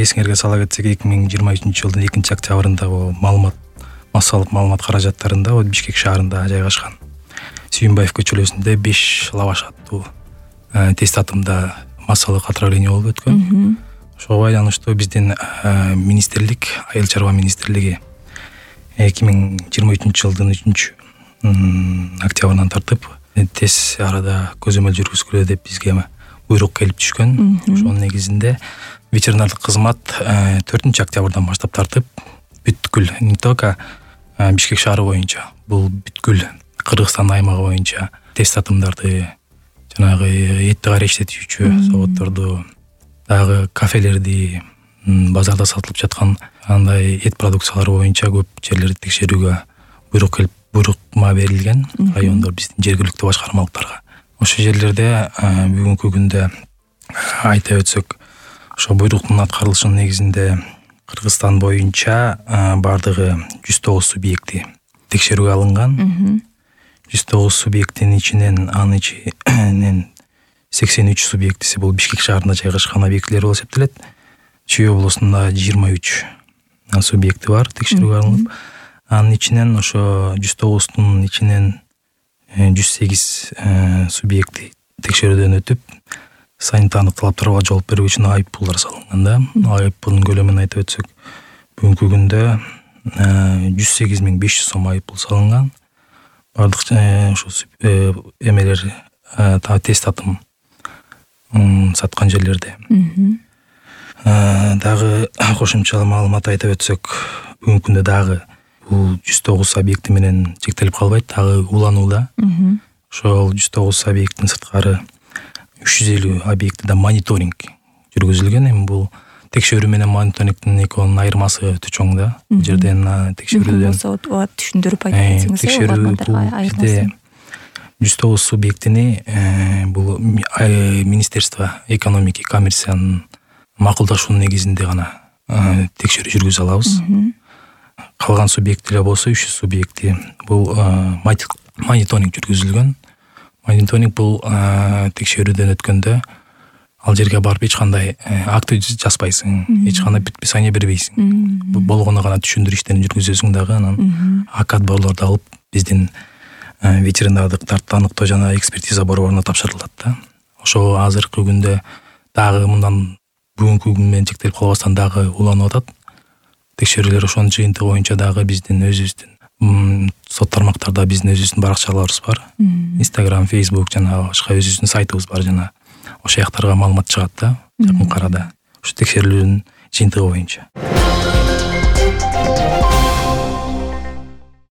Эсиңерге сала кетсек, 2023 жылдын 2-октябрында массалык маалымат каражаттарында Бишкек шаарында жайгашкан Сүйүнбаев көчөлөсүндө 5 лаваш аттуу тест атымда массалык отравление болуп өткөн. Ошого байланыштуу биздин министрлик, айыл чарба министрлиги 2023 жылдын 3-октябрынан тартып тез арада көзөмөл жүргүзгүлө деп бизге буйрук келип түшкөн. Ошонун негизинде ветеринардык кызмат 4-октябрдан баштап тартып бүткүл не только Бишкек шаары боюнча, бул бүткүл Кыргызстан аймагы боюнча тест атымдарды, жанагы этти кайра иштетүүчү заводдорду, дагы кафелерди, базарда сатылып жаткан андай эт продукциялары боюнча көп жерлерди текшерүүгө буйрукма берилген райондор биздин жергиликтүү башкармалыктарга. Ошол жерлерде бүгүнкү күндө айта өтсөк, ошо буйруктун аткарылышынын негизинде Кыргызстан боюнча бардыгы 109 субъекти текшерүүгө алынган. 109 субъектинин ичинен 83 субъектиси бул Бишкек шаарында жайгашкан объектилер болуп эсептелет. Чүй облусунда 23 субъекти бар текшерүүгө алынып. Анын ичинен ошо 109-тун ичинен 108 субъекти текшерүүдөн өтүп, санитардык талаптарга жооп берүү үчүн айыппулдар салынган да. Айыппулдун көлөмүн айтып өтсөк, бүгүнкү күндө 108.500 сом айыппул салынган. Бардык ошо эмелер тест атым саткан жерлерде. Дагы кошумча маалымат айтып өтсөк, бүгүнкү күндө дагы бул 109 объекти менен чектелип калбайт, дагы уланууда. Ошол 109 объекттин сырткары 350 объектиде мониторинг жүргүзүлгөн. Эми бул текшерүү менен мониторингдин экөөнүн айырмасы өтө чоң да. Бул жерден текшерүүдөн түшүндүрүп айтып кетсеңиз. Текшерүү бизде 109 субъектини бул Министерство экономики, коммерциянын макулдашуунун негизинде гана текшерүү жүргүзө алабыз. Калган субъектилер болсо 300 субъекти бул мониторинг жүргүзүлгөн. Мониторинг бул текшерүүдөн өткөндө ал жерге барып эч кандай акт жазбайсың, эч кандай предписание бербейсиң. Болгону гана түшүндүрүү иштерин жүргүзөсүң дагы, анан акт борборлорду алып биздин ветеринардык тарптаныктоо жана экспертиза борборуна тапшырылат да. Ошо азыркы күндө дагы мындан бүгүнкү күн менен чектелип калбастан дагы уланып атат. Текшерүүлөр ошонун жыйынтыгы боюнча дагы биздин өзүбүздүн сот тармактарда биздин өзүбүздүн баракчаларыбыз бар. Instagram, Facebook жана башка өзүбүздүн сайтыбыз бар жана ошол жактарга маалымат чыгат да жакын арада. Ушу текшерүүлөрдүн жыйынтыгы боюнча.